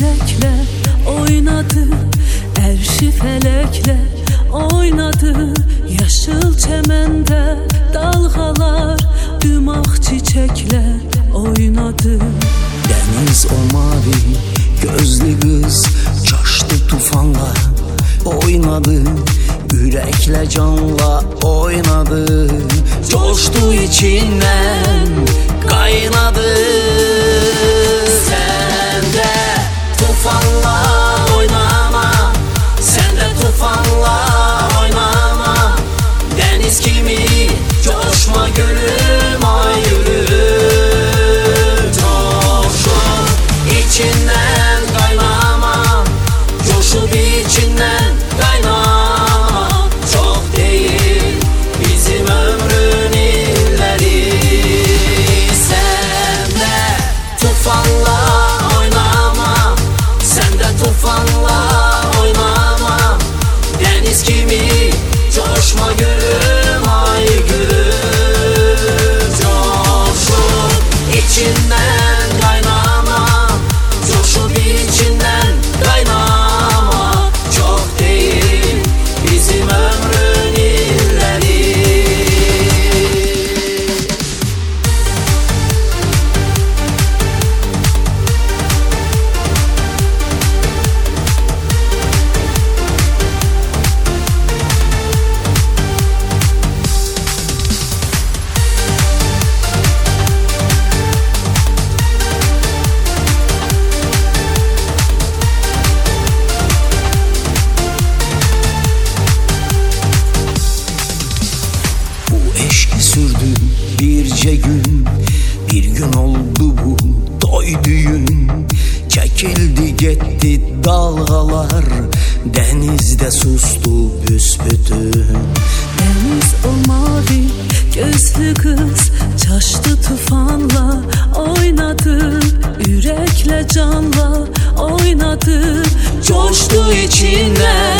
yürekle oynadı, erşi felekle oynadı. Yaşıl çemende dalgalar yumaq çiçekle oynadı. Deniz o mavi gözlü kız coştu tufanla oynadı. Yürekle canla oynadı. Coştu içinden kaynadı. Sen de tufanla oynama, sen de tufanla oynama. Deniz kimi coşma gülüm, ay gülüm. Coşup içinden kaynama, coşup içinden kaynama. Çok değil bizim ömrün illeri. Sen de tufanla oynama, sen de tufanla oynama. Deniz kimi coşma gülüm, ay gülüm. Coşup içinden kaynama, coşup içinden kaynama. Çok değil bizim ömrün illeri. Eşki sürdü birce gün, bir gün oldu bu toy düğün. Çekildi gitti dalgalar, denizde sustu büsbütün. Deniz o mavi gözlü kız coştu tufanla oynadı. Yürekle canla oynadı. Coştu içinden